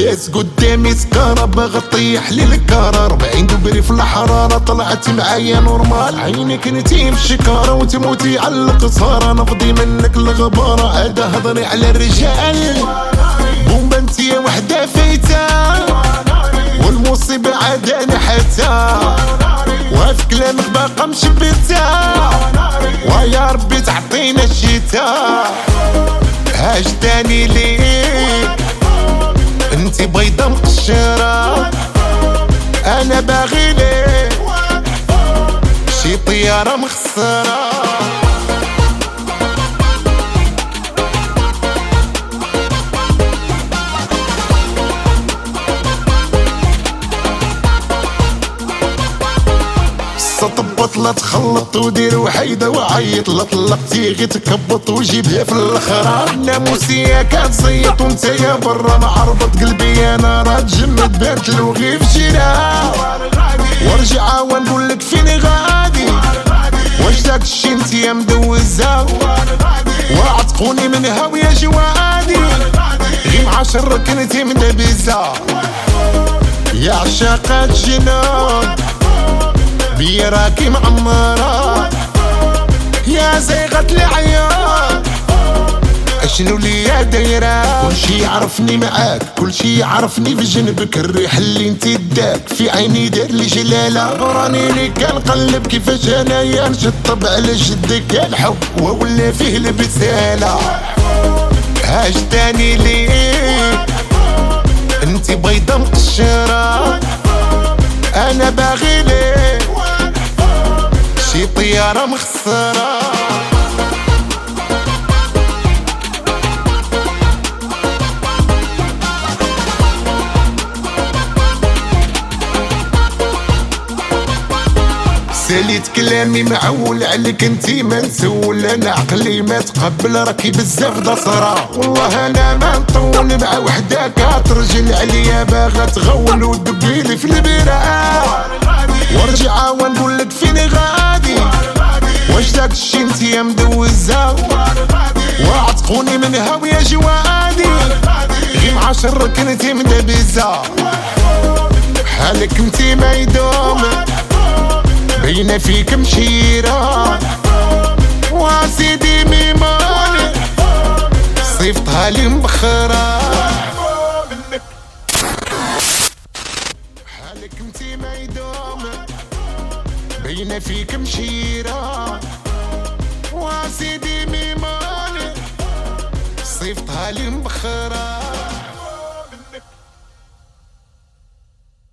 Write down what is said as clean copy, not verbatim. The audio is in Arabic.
داز قدامي سكارة باغا طيح لي الكارة 40 دوبري في الحرارة طلعت معايا نورمال. عينك انتي في شكارة وتموتي على القصارى نفضي منك الغبارة هذا هضري على الرجال. بومبا انتي وحدة فايتة والمصيبة عاداني حتى وفي كلامك باقا مشبتة ويا ربي تعطينا الشتا. هاش تاني ليك انتي بيضة مقشرة انا باغي ليك شي طيارة مخسرة. طبط لا تخلط ودير وحيدة وعيط لا طلقتي غي تكبط وجيبها في الاخرى. ناموسية كتزيط وانت يا برا معربط قلبي انا راه تجمد بانت الوغي في جيرها. وارجع ونقولك فيني غادي واش داك الشي انتيا مدوزة وعتقوني منها ويا جوادي غي مع شرك انتي مدبزة يا عشاقات جنون بيا راكي معمرة يا زيغة العيون اشنو ليا دايرة. كلشي يعرفني معاك كلشي يعرفني في جنبك الريح اللي انتي داك في عيني دار لي جلالة. راني لي كنقلب كيفاش انايا نشطب على جدك الحب وولا فيه البسالة. هاش تاني ليك انتي بيضة مقشرة انا باغي ليك شي طيارة مخسرة. ساليت كلامي معول عليك انتي ما نسول انا عقلي ما تقبل راكي بزاف دصرة. والله انا ما نطول مع وحدة كترجل عليا باغا تغول ودبيلي في البراء. وارجع ونقولك فيني غادي واش داك الشي انتيا مدوزة وعتقوني منها ويا جوادي غي مع شرك انتي مدبزة حالك انتي ما يدوم بين فيك مشيرة وسيدي ميموني صيفطها لي مبخرة. حالك انتي ما يدوم بين فيك مشيرة وسيدي ميموني صيفطها لي مبخرة.